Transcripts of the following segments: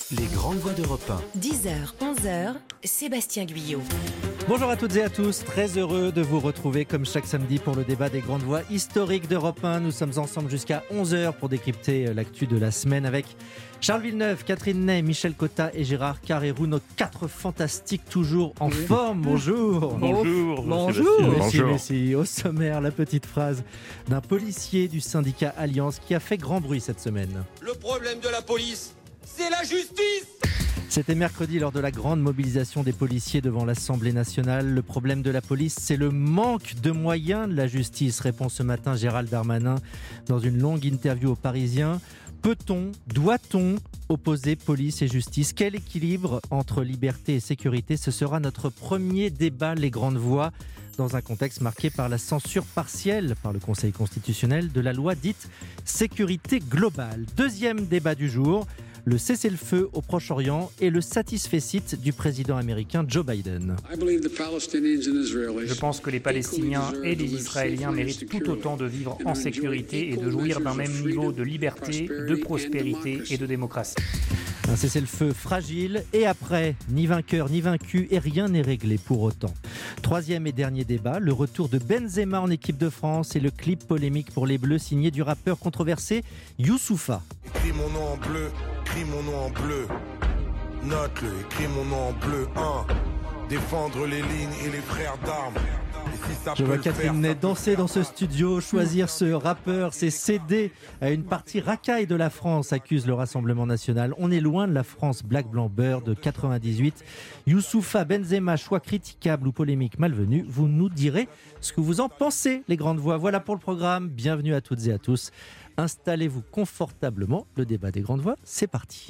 Les grandes voix d'Europe 1. 10h, 11h, Sébastien Guyot. Bonjour à toutes et à tous, très heureux de vous retrouver comme chaque samedi pour le débat des grandes voix historiques d'Europe 1. Nous sommes ensemble jusqu'à 11h pour décrypter l'actu de la semaine avec Charles Villeneuve, Catherine Ney, Michel Cotta et Gérard Carrérou, nos 4 fantastiques toujours en forme. Bonjour. Bonjour. Merci. Au sommaire, la petite phrase d'un policier du syndicat Alliance qui a fait grand bruit cette semaine. Le problème de la police, c'est la justice! C'était mercredi lors de la grande mobilisation des policiers devant l'Assemblée nationale. Le problème de la police, c'est le manque de moyens de la justice, répond ce matin Gérald Darmanin dans une longue interview aux Parisiens. Peut-on, doit-on opposer police et justice ? Quel équilibre entre liberté et sécurité ? Ce sera notre premier débat, les grandes voix, dans un contexte marqué par la censure partielle par le Conseil constitutionnel de la loi dite sécurité globale. Deuxième débat du jour, le cessez-le-feu au Proche-Orient et le satisfecit du président américain Joe Biden. Je pense que les Palestiniens et les Israéliens méritent tout autant de vivre en sécurité et de jouir d'un même niveau de liberté, de prospérité et de démocratie. Un cessez-le-feu fragile et après, ni vainqueur ni vaincu et rien n'est réglé pour autant. Troisième et dernier débat, le retour de Benzema en équipe de France et le clip polémique pour les Bleus signé du rappeur controversé Youssoupha. Écris mon nom en bleu, écris mon nom en bleu. Note-le, écris mon nom en bleu. 1. Défendre les lignes et les frères d'armes. Je vois Catherine Ney danser dans ce studio, choisir ce rappeur, c'est céder à une partie racaille de la France, accuse le Rassemblement national. On est loin de la France black blanc beurre de 98. Youssoupha, Benzema, choix critiquable ou polémique malvenue, vous nous direz ce que vous en pensez, les grandes voix. Voilà pour le programme, bienvenue à toutes et à tous. Installez-vous confortablement, le débat des grandes voix, c'est parti.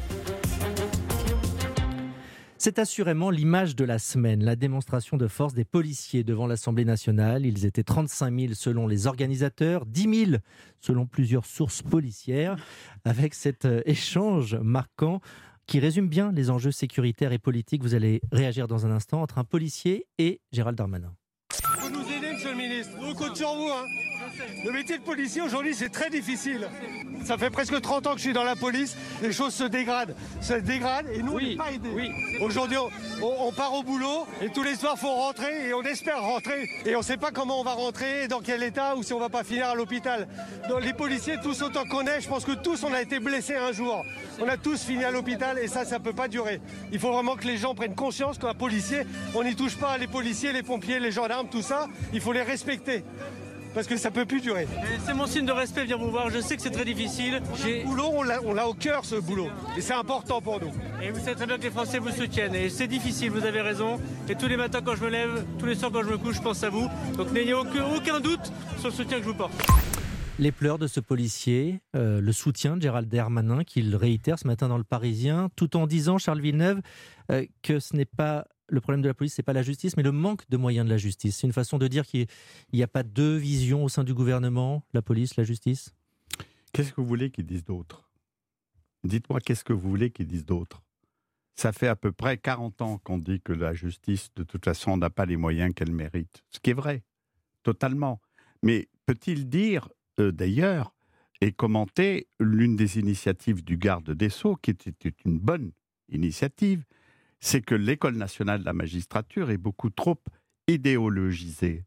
C'est assurément l'image de la semaine, la démonstration de force des policiers devant l'Assemblée nationale. Ils étaient 35 000 selon les organisateurs, 10 000 selon plusieurs sources policières, avec cet échange marquant qui résume bien les enjeux sécuritaires et politiques. Vous allez réagir dans un instant entre un policier et Gérald Darmanin. Vous nous aidez, monsieur le ministre. On compte sur vous. Le métier de policier aujourd'hui, c'est très difficile. Ça fait presque 30 ans que je suis dans la police. Les choses se dégradent. Ça se dégrade et nous, on n'est pas aidés. Aujourd'hui, on part au boulot et tous les soirs, il faut rentrer et on espère rentrer. Et on ne sait pas comment on va rentrer, dans quel état ou si on ne va pas finir à l'hôpital. Donc, les policiers, tous autant qu'on est, je pense que tous, on a été blessés un jour. On a tous fini à l'hôpital et ça ne peut pas durer. Il faut vraiment que les gens prennent conscience qu'un policier, on n'y touche pas. Les policiers, les pompiers, les gendarmes, tout ça, il faut les respecter. Parce que ça peut plus durer. Et c'est mon signe de respect, venir vous voir. Je sais que c'est très difficile. Le boulot, on l'a au cœur, ce boulot. Et c'est important pour nous. Et vous savez très bien que les Français vous soutiennent. Et c'est difficile, vous avez raison. Et tous les matins quand je me lève, tous les soirs quand je me couche, je pense à vous. Donc n'ayez aucun doute sur le soutien que je vous porte. Les pleurs de ce policier, le soutien de Gérald Darmanin qu'il réitère ce matin dans Le Parisien, tout en disant, Charles Villeneuve, que ce n'est pas... Le problème de la police, ce n'est pas la justice, mais le manque de moyens de la justice. C'est une façon de dire qu'il n'y a pas deux visions au sein du gouvernement, la police, la justice. Qu'est-ce que vous voulez qu'ils disent d'autre ? Dites-moi, qu'est-ce que vous voulez qu'ils disent d'autre ? Ça fait à peu près 40 ans qu'on dit que la justice, de toute façon, n'a pas les moyens qu'elle mérite. Ce qui est vrai, totalement. Mais peut-il dire, d'ailleurs, et commenter l'une des initiatives du garde des Sceaux, qui était une bonne initiative, c'est que l'École nationale de la magistrature est beaucoup trop idéologisée.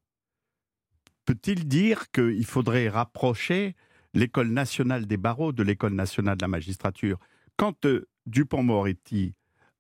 Peut-il dire qu'il faudrait rapprocher l'École nationale des barreaux de l'École nationale de la magistrature ? Quand Dupond-Moretti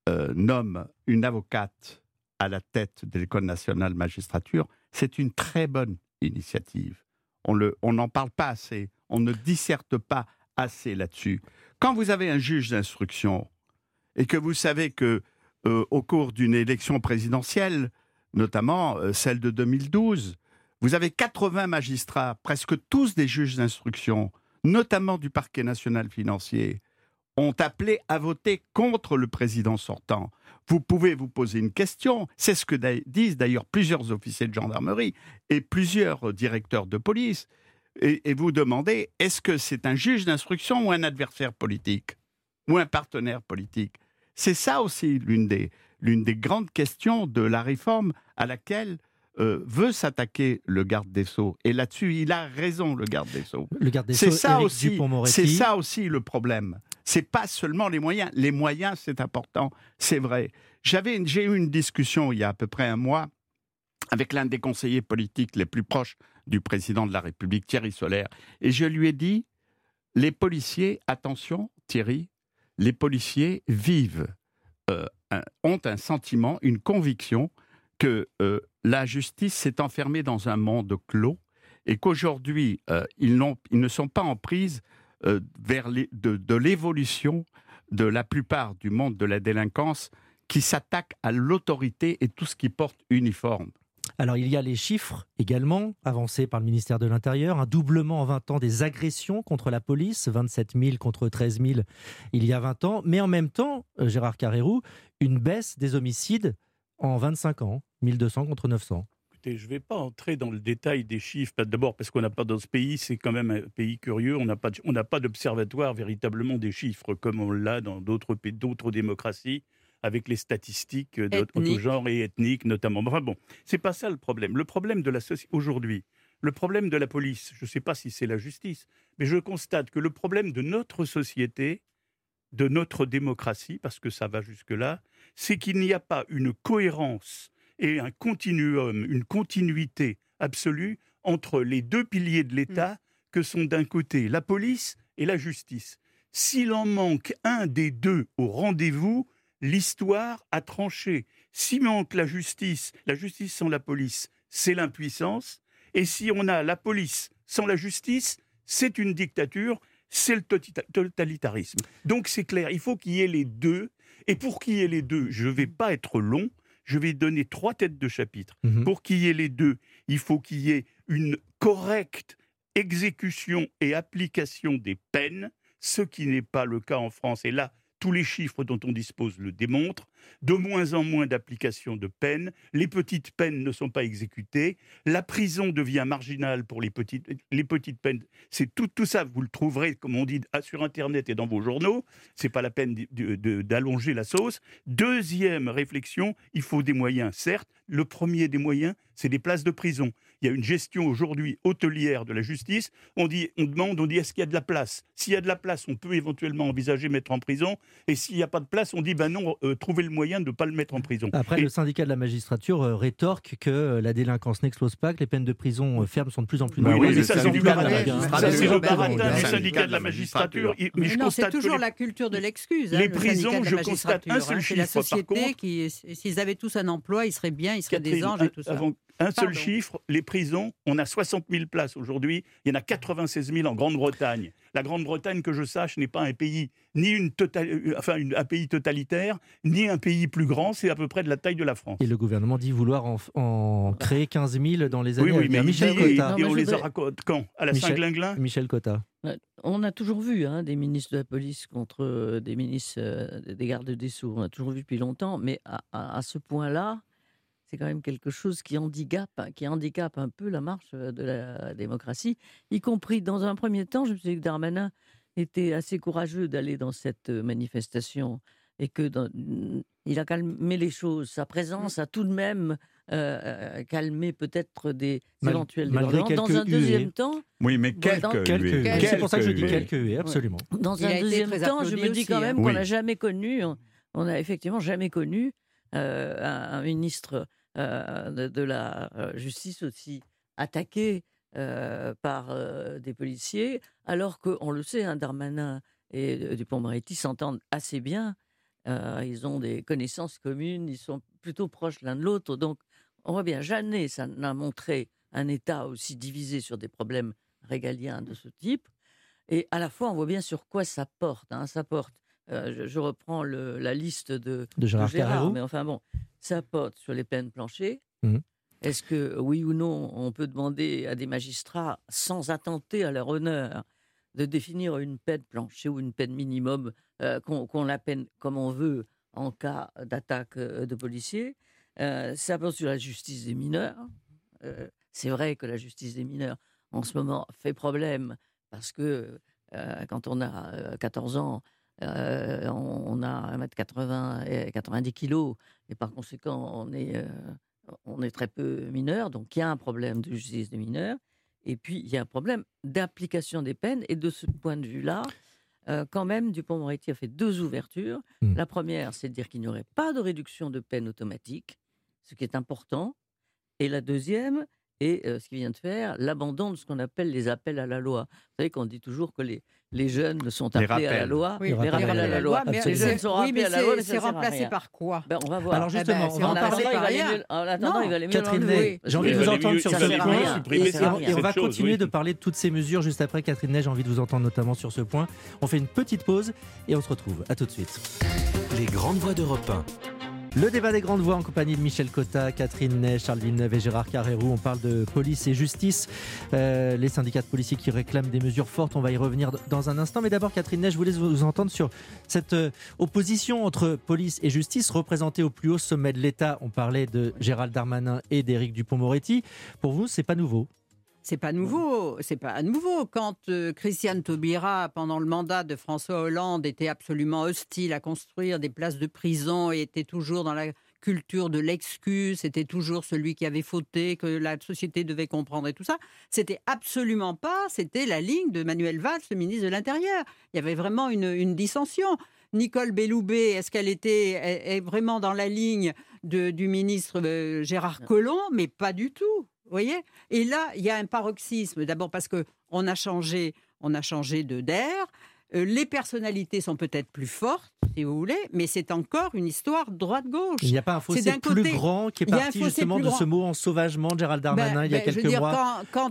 nomme une avocate à la tête de l'École nationale de la magistrature, c'est une très bonne initiative. On n'en parle pas assez, on ne disserte pas assez là-dessus. Quand vous avez un juge d'instruction et que vous savez que au cours d'une élection présidentielle, notamment celle de 2012, vous avez 80 magistrats, presque tous des juges d'instruction, notamment du parquet national financier, ont appelé à voter contre le président sortant. Vous pouvez vous poser une question, c'est ce que disent d'ailleurs plusieurs officiers de gendarmerie et plusieurs directeurs de police, et vous demandez, est-ce que c'est un juge d'instruction ou un adversaire politique ? Ou un partenaire politique ? C'est ça aussi l'une des grandes questions de la réforme à laquelle veut s'attaquer le garde des Sceaux. Et là-dessus, il a raison, le garde des Sceaux. Le garde des Sceaux, Éric Dupond-Moretti. C'est ça aussi le problème. C'est pas seulement les moyens. Les moyens, c'est important, c'est vrai. J'ai eu une discussion il y a à peu près un mois avec l'un des conseillers politiques les plus proches du président de la République, Thierry Solère. Et je lui ai dit, les policiers, attention Thierry, les policiers ont un sentiment, une conviction que la justice s'est enfermée dans un monde clos et qu'aujourd'hui, ils ne sont pas en prise vers de l'évolution de la plupart du monde de la délinquance qui s'attaque à l'autorité et tout ce qui porte uniforme. Alors il y a les chiffres également avancés par le ministère de l'Intérieur, un doublement en 20 ans des agressions contre la police, 27 000 contre 13 000 il y a 20 ans, mais en même temps, Gérard Carrérou, une baisse des homicides en 25 ans, 1200 contre 900. Écoutez, je ne vais pas entrer dans le détail des chiffres, d'abord parce qu'on n'a pas dans ce pays, c'est quand même un pays curieux, on n'a pas d'observatoire véritablement des chiffres comme on l'a dans d'autres démocraties, avec les statistiques de genre et ethniques notamment. Enfin bon, c'est pas ça le problème. Le problème de la société aujourd'hui, le problème de la police, je ne sais pas si c'est la justice, mais je constate que le problème de notre société, de notre démocratie, parce que ça va jusque-là, c'est qu'il n'y a pas une cohérence et un continuum, une continuité absolue entre les deux piliers de l'État que sont d'un côté la police et la justice. S'il en manque un des deux au rendez-vous, l'histoire a tranché. S'il manque la justice sans la police, c'est l'impuissance. Et si on a la police sans la justice, c'est une dictature, c'est le totalitarisme. Donc c'est clair, il faut qu'il y ait les deux. Et pour qu'il y ait les deux, je ne vais pas être long, je vais donner 3 têtes de chapitre. Pour qu'il y ait les deux, il faut qu'il y ait une correcte exécution et application des peines, ce qui n'est pas le cas en France. Et là, tous les chiffres dont on dispose le démontrent. De moins en moins d'applications de peines. Les petites peines ne sont pas exécutées. La prison devient marginale pour les petites peines. C'est tout ça, vous le trouverez, comme on dit, sur Internet et dans vos journaux. C'est pas la peine d'allonger la sauce. Deuxième réflexion, il faut des moyens, certes. Le premier des moyens, c'est des places de prison. Il y a une gestion aujourd'hui hôtelière de la justice. On demande est-ce qu'il y a de la place ? S'il y a de la place, on peut éventuellement envisager mettre en prison. Et s'il n'y a pas de place, on dit non, trouvez le moyen de ne pas le mettre en prison. Après, le syndicat de la magistrature rétorque que la délinquance n'explose pas, que les peines de prison fermes sont de plus en plus nombreuses. Oui, ça c'est du baratin. Ça c'est le baratin du syndicat de la magistrature. Mais non, c'est toujours la culture de l'excuse. Les prisons, je constate un seul chiffre. C'est la société qui, s'ils avaient tous un emploi, ils seraient bien, ils seraient des anges et tout ça. Un seul chiffre, les prisons, on a 60 000 places aujourd'hui, il y en a 96 000 en Grande-Bretagne. La Grande-Bretagne, que je sache, n'est pas un pays, un pays totalitaire, ni un pays plus grand, c'est à peu près de la taille de la France. Et le gouvernement dit vouloir en créer 15 000 dans les années à venir. Mais Michel Cotta. Et on les aura quand ? À la Saint-Glinglin ? Michel Cotta. On a toujours vu des ministres de la police contre des ministres des gardes des Sceaux. On a toujours vu depuis longtemps, mais à ce point-là, c'est quand même quelque chose qui handicape un peu la marche de la démocratie, y compris dans un premier temps. Je me suis dit que Darmanin était assez courageux d'aller dans cette manifestation et il a calmé les choses. Sa présence a tout de même calmé peut-être des éventuels débordements. Dans un deuxième temps... Oui, mais quelques huées. C'est pour ça que je dis quelques huées, absolument. Dans un deuxième temps, je me dis quand même qu'on n'a jamais connu, on n'a effectivement jamais connu un ministre de la justice aussi attaqué par des policiers, alors qu'on le sait, Darmanin et Dupond-Moretti s'entendent assez bien, ils ont des connaissances communes, ils sont plutôt proches l'un de l'autre, donc on voit bien, jamais ça n'a montré un État aussi divisé sur des problèmes régaliens de ce type, et à la fois on voit bien sur quoi ça porte, ça porte. Je reprends la liste de Gérard, mais enfin bon, ça porte sur les peines planchées. Est-ce que, oui ou non, on peut demander à des magistrats, sans attenter à leur honneur, de définir une peine planchée ou une peine minimum, qu'on la peine comme on veut en cas d'attaque de policiers ? Ça porte sur la justice des mineurs. C'est vrai que la justice des mineurs, en ce moment, fait problème, parce que quand on a 14 ans, on a 1m80 et 90 kilos, et par conséquent, on est très peu mineur, donc il y a un problème de justice des mineurs, et puis il y a un problème d'application des peines, et de ce point de vue-là, quand même, Dupond-Moretti a fait 2 ouvertures. La première, c'est de dire qu'il n'y aurait pas de réduction de peine automatique, ce qui est important. Et la deuxième est ce qu'il vient de faire, l'abandon de ce qu'on appelle les appels à la loi. Vous savez qu'on dit toujours que les jeunes sont appelés à la loi. Oui, les rappels à la loi. Mais les jeunes sont rappelés à la loi, mais c'est remplacé par quoi? On va voir. Alors justement, on va en parler. En attendant, il va les mieux Catherine Ney, j'ai envie de vous entendre sur ce point. Et on va continuer de parler de toutes ces mesures juste après. Catherine Ney, j'ai envie de vous entendre notamment sur ce point. On fait une petite pause et on se retrouve. À tout de suite. Les grandes voix d'Europe 1. Le débat des grandes voix en compagnie de Michel Cotta, Catherine Ney, Charles Villeneuve et Gérard Carrérou. On parle de police et justice, les syndicats de policiers qui réclament des mesures fortes. On va y revenir dans un instant. Mais d'abord, Catherine Ney, je voulais vous entendre sur cette opposition entre police et justice représentée au plus haut sommet de l'État. On parlait de Gérald Darmanin et d'Éric Dupond-Moretti. Pour vous, c'est pas nouveau? C'est pas nouveau. Quand Christiane Taubira, pendant le mandat de François Hollande, était absolument hostile à construire des places de prison et était toujours dans la culture de l'excuse, c'était toujours celui qui avait fauté, que la société devait comprendre et tout ça, c'était la ligne de Manuel Valls, le ministre de l'Intérieur. Il y avait vraiment une dissension. Nicole Belloubet, est-ce qu'elle est vraiment dans la ligne du ministre Gérard Collomb? Mais pas du tout. Vous voyez ? Et là, il y a un paroxysme. D'abord parce qu'on a changé d'air. Les personnalités sont peut-être plus fortes, si vous voulez, mais c'est encore une histoire droite-gauche. Il n'y a pas un fossé plus grand qui est parti justement de ce mot ensauvagement de Gérald Darmanin il y a quelques mois. Quand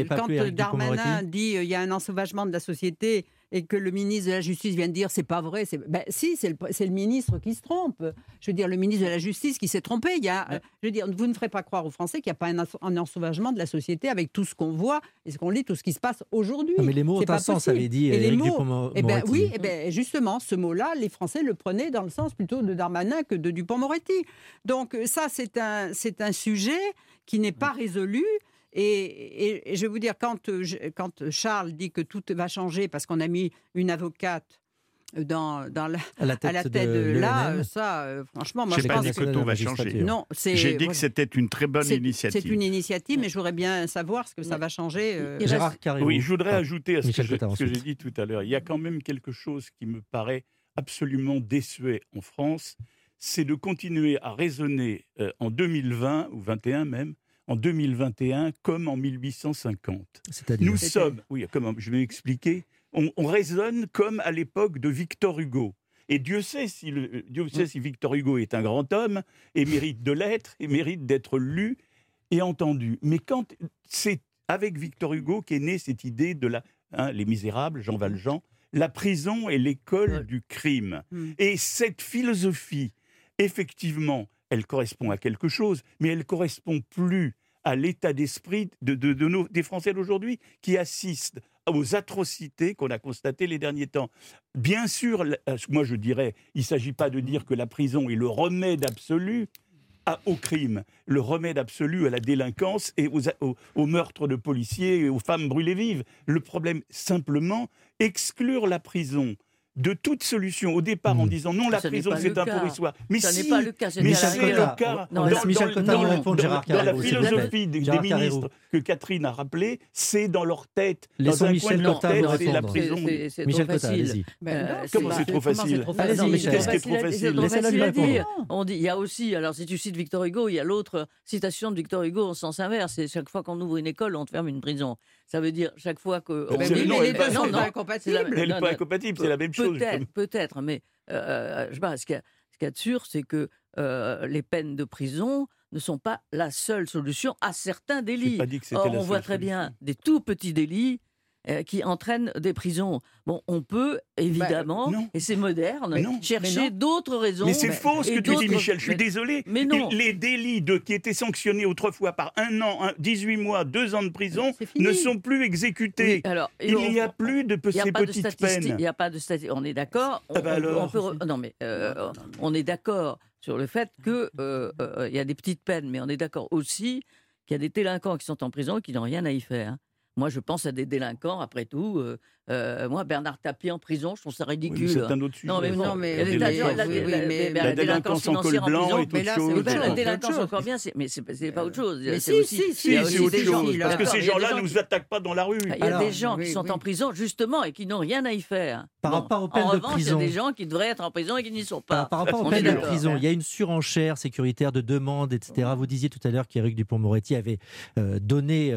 Darmanin dit il y a un ensauvagement de la société et que le ministre de la Justice vient de dire c'est pas vrai, c'est le ministre qui se trompe. Je veux dire, le ministre de la Justice qui s'est trompé. Vous ne ferez pas croire aux Français qu'il n'y a pas un ensauvagement de la société avec tout ce qu'on voit et ce qu'on lit, tout ce qui se passe aujourd'hui. Non, mais les mots ont un sens, avait dit Éric Dupond-Moretti. Justement, ce mot-là, les Français le prenaient dans le sens plutôt de Darmanin que de Dupond-Moretti. Donc ça, c'est un sujet qui n'est pas résolu. Et je vais vous dire, quand Charles dit que tout va changer parce qu'on a mis une avocate à la tête de là, franchement, moi je pense que tout va changer. Non, j'ai dit que c'était une très bonne initiative. C'est une initiative, mais je voudrais bien savoir ce que ça va changer. Gérard Carrérou. Oui, je voudrais ajouter à ce que j'ai dit tout à l'heure. Il y a quand même quelque chose qui me paraît absolument désuet en France, c'est de continuer à raisonner en 2020, ou 21 même, en 2021 comme en 1850. C'est-à-dire je vais expliquer. On raisonne comme à l'époque de Victor Hugo. Et Dieu sait si Victor Hugo est un grand homme et mérite de l'être et mérite d'être lu et entendu. Mais quand c'est avec Victor Hugo qu'est née cette idée de Les Misérables, Jean Valjean, la prison est l'école du crime. Et cette philosophie, effectivement, elle correspond à quelque chose, mais elle ne correspond plus à l'état d'esprit des Français d'aujourd'hui qui assistent aux atrocités qu'on a constatées les derniers temps. Bien sûr, moi je dirais, il ne s'agit pas de dire que la prison est le remède absolu au crime, le remède absolu à la délinquance et aux meurtres de policiers et aux femmes brûlées vives. Le problème, simplement, exclure la prison de toute solution au départ en disant non, la prison c'est un pourrissoir. Mais ça n'est pas le cas. C'est le cas. Dans la philosophie des ministres que Catherine a rappelé, c'est dans leur tête, dans un coin de leur tête, c'est la prison. C'est trop facile. Comment c'est trop facile? Qu'est-ce qui est trop facile? On dit, il y a aussi, alors si tu cites Victor Hugo, il y a l'autre citation de Victor Hugo en sens inverse, c'est chaque fois qu'on ouvre une école, on te ferme une prison. Ça veut dire chaque fois que... les deux sont pas incompatibles. Elle n'est pas incompatible, c'est la même chose. Peut-être, mais je sais pas, ce qu'il y a de sûr, c'est que les peines de prison ne sont pas la seule solution à certains délits. On voit très bien des tout petits délits qui entraînent des prisons. Bon, on peut, évidemment, et c'est moderne, chercher d'autres raisons. Mais c'est faux ce que tu dis, Michel, je suis désolé. Mais non. Les délits qui étaient sanctionnés autrefois par 1 an, 18 mois, 2 ans de prison ne sont plus exécutés. Oui, alors, il n'y a plus de ces petites peines. Il n'y a pas de statistiques. On est d'accord. On est d'accord sur le fait qu'il y a des petites peines, mais on est d'accord aussi qu'il y a des délinquants qui sont en prison et qui n'ont rien à y faire. Moi, je pense à des délinquants, après tout, Moi, Bernard Tapie en prison, je trouve ça ridicule. Oui, c'est un autre sujet. La délinquance en col blanc est autre chose. La délinquance encore bien, mais c'est pas autre chose. C'est autre chose. Parce que ces gens-là ne nous attaquent pas dans la rue. Il y a des gens qui sont en prison, justement, et qui n'ont rien à y faire. Par rapport aux peines de prison. En revanche, il y a des gens qui devraient être en prison et qui n'y sont pas. Par rapport aux peines de prison, il y a une surenchère sécuritaire de demandes, etc. Vous disiez tout à l'heure qu'Éric Dupond-Moretti avait donné,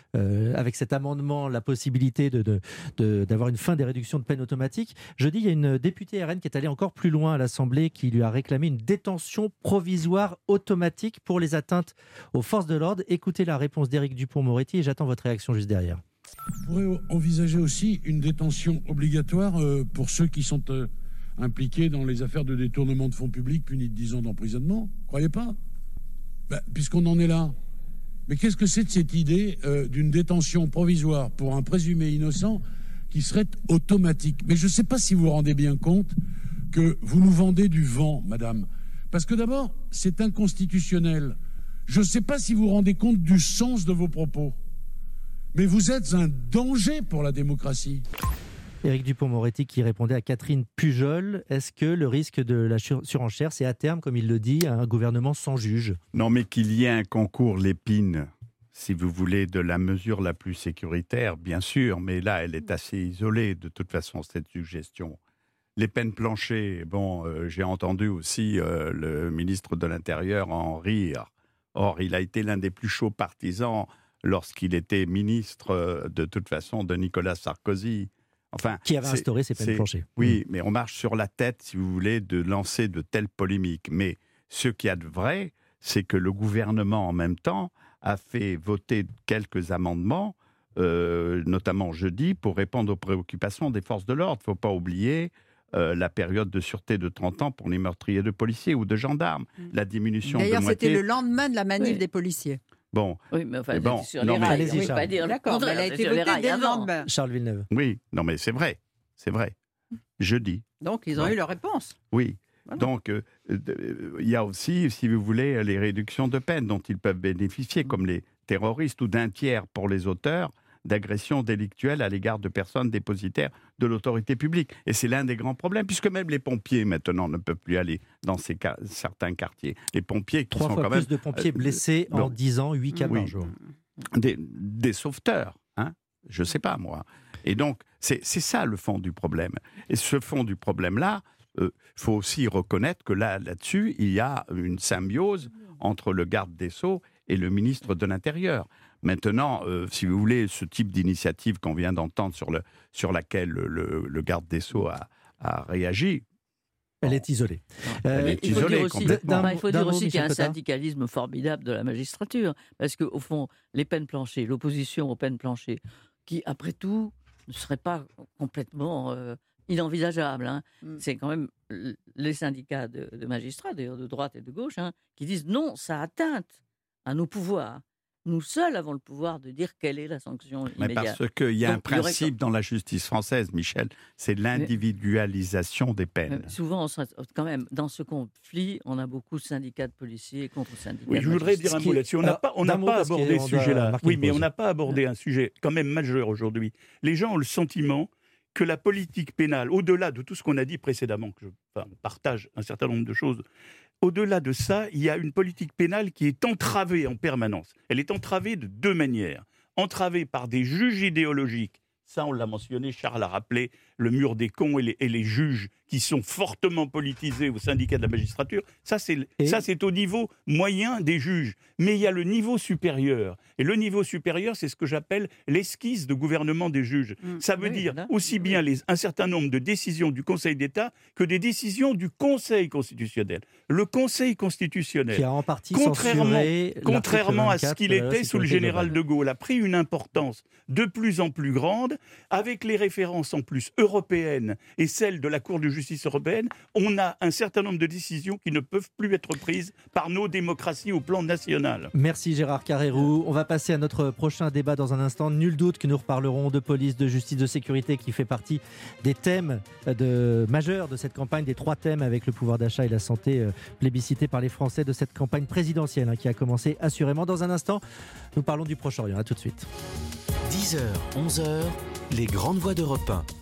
avec cet amendement, la possibilité d'avoir une fin des réductions de peine automatiques. Jeudi, il y a une députée RN qui est allée encore plus loin à l'Assemblée, qui lui a réclamé une détention provisoire automatique pour les atteintes aux forces de l'ordre. Écoutez la réponse d'Éric Dupond-Moretti et j'attends votre réaction juste derrière. On pourrait envisager aussi une détention obligatoire pour ceux qui sont impliqués dans les affaires de détournement de fonds publics punis de 10 ans d'emprisonnement. Croyez pas ? Puisqu'on en est là. Mais qu'est-ce que c'est de cette idée d'une détention provisoire pour un présumé innocent qui serait automatique ? Mais je ne sais pas si vous vous rendez bien compte que vous nous vendez du vent, madame. Parce que d'abord, c'est inconstitutionnel. Je ne sais pas si vous vous rendez compte du sens de vos propos. Mais vous êtes un danger pour la démocratie. Éric Dupond-Moretti qui répondait à Catherine Pujol. Est-ce que le risque de la surenchère, c'est à terme, comme il le dit, un gouvernement sans juge ? Non, mais qu'il y ait un concours Lépine, si vous voulez, de la mesure la plus sécuritaire, bien sûr, mais là, elle est assez isolée, de toute façon, cette suggestion. Les peines planchées, j'ai entendu aussi le ministre de l'Intérieur en rire. Or, il a été l'un des plus chauds partisans lorsqu'il était ministre, de toute façon, de Nicolas Sarkozy. Enfin, qui avait instauré ces peines planchées. Oui, mais on marche sur la tête, si vous voulez, de lancer de telles polémiques. Mais ce qu'il y a de vrai, c'est que le gouvernement, en même temps, a fait voter quelques amendements, notamment jeudi, pour répondre aux préoccupations des forces de l'ordre. Il ne faut pas oublier la période de sûreté de 30 ans pour les meurtriers de policiers ou de gendarmes. La diminution de moitié... D'ailleurs, c'était le lendemain de la manif des policiers. Bon. Oui, mais enfin, sur les rails, on ne peut pas dire le contraire. Elle a été votée dès le lendemain. Charles Villeneuve. Oui, non mais c'est vrai. Jeudi. Donc, ils ont eu leur réponse. Oui. Voilà. Donc, il y a aussi, si vous voulez, les réductions de peine dont ils peuvent bénéficier, comme les terroristes, ou d'un tiers pour les auteurs d'agressions délictuelles à l'égard de personnes dépositaires de l'autorité publique. Et c'est l'un des grands problèmes, puisque même les pompiers, maintenant, ne peuvent plus aller dans certains quartiers. Les pompiers qui 3 sont fois quand même... plus de pompiers blessés en 10 ans, 8 cas par jour. Des sauveteurs, hein, je ne sais pas, moi. Et donc, c'est ça le fond du problème. Et ce fond du problème-là, il faut aussi reconnaître que là-dessus, il y a une symbiose entre le garde des Sceaux et le ministre de l'Intérieur. Maintenant, si vous voulez, ce type d'initiative qu'on vient d'entendre sur laquelle le garde des Sceaux a réagi, elle est isolée. Il faut dire aussi qu'il y a un syndicalisme formidable de la magistrature, parce qu'au fond, les peines planchées, l'opposition aux peines planchées, qui, après tout, ne serait pas complètement inenvisageable. C'est quand même les syndicats de magistrats, d'ailleurs de droite et de gauche, qui disent non, ça atteinte à nos pouvoirs. Nous seuls avons le pouvoir de dire quelle est la sanction immédiate. Mais parce qu'il y a un principe dans la justice française, Michel, c'est l'individualisation des peines. Souvent, quand même, dans ce conflit, on a beaucoup de syndicats de policiers contre syndicats de je voudrais dire un mot là-dessus. On n'a pas abordé ce sujet-là. Oui, mais on n'a pas abordé un sujet quand même majeur aujourd'hui. Les gens ont le sentiment que la politique pénale, au-delà de tout ce qu'on a dit précédemment, que je partage un certain nombre de choses, au-delà de ça, il y a une politique pénale qui est entravée en permanence. Elle est entravée de 2 manières. Entravée par des juges idéologiques. Ça, on l'a mentionné, Charles a rappelé le mur des cons et les juges qui sont fortement politisés au syndicat de la magistrature. Ça, c'est au niveau moyen des juges. Mais il y a le niveau supérieur. Et le niveau supérieur, c'est ce que j'appelle l'esquisse de gouvernement des juges. Ça veut dire aussi bien un certain nombre de décisions du Conseil d'État que des décisions du Conseil constitutionnel. Le Conseil constitutionnel, qui a en partie contrairement à ce qu'il était sous le général de Gaulle, a pris une importance de plus en plus grande, avec les références en plus européennes et celles de la Cour de justice européenne. On a un certain nombre de décisions qui ne peuvent plus être prises par nos démocraties au plan national. Merci Gérard Carrérou. On va passer à notre prochain débat dans un instant. Nul doute que nous reparlerons de police, de justice, de sécurité, qui fait partie des thèmes majeurs de cette campagne, des 3 thèmes avec le pouvoir d'achat et la santé plébiscités par les Français de cette campagne présidentielle qui a commencé assurément. Dans un instant, nous parlons du Proche-Orient. À tout de suite. 10h, 11h, Les grandes voix d'Europe 1.